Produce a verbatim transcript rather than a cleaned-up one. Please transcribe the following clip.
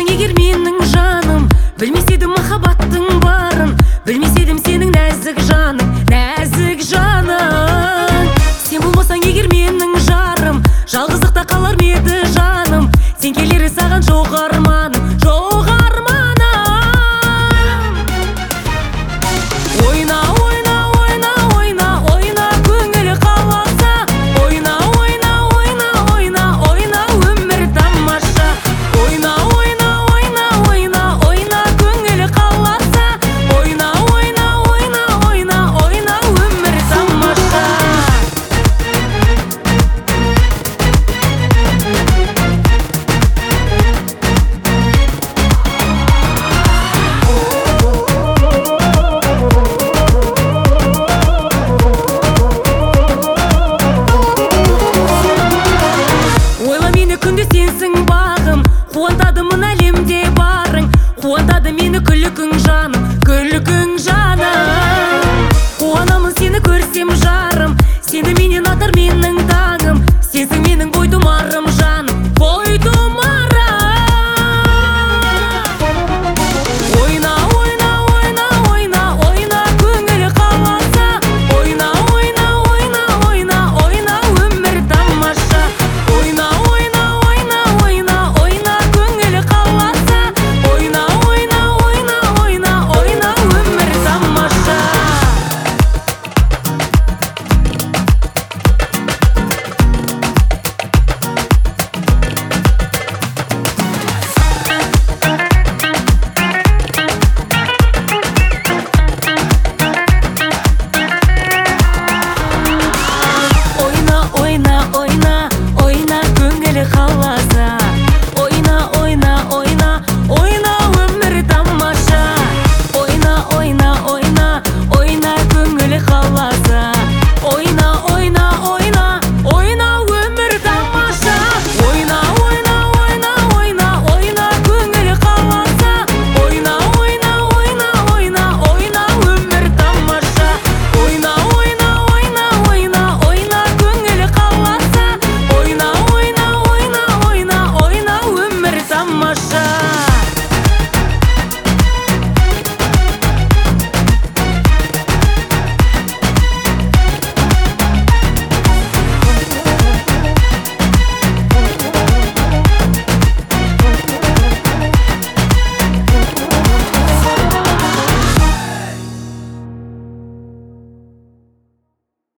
егер менің жаным, білмес едім махаббаттың барын, білмес едім сенің нәзік жаның, нәзік жаның. Сен болмасаң егер менің жарым, жалғыздықта қалар ма еді жаным? Сен келері саған жоқ арманым, жоқ арманым. Ойна, ойна, ойна, ойна, ойна, көңілі қаласа. Ойна, ойна, ойна, ойна, ойна, өмір тамаша. Ойна, ойна, ойна, ойна, ойна, көңілі қаласа. Ойна, ойна, ойна, ойна, ойна, өмір тамаша. Ойла мені күнде сенсің бағым, қуантады мына әлемде барың, қуантады мені күлкің жаным, күлкің жаным. Қуанамын сені көрсем жаным.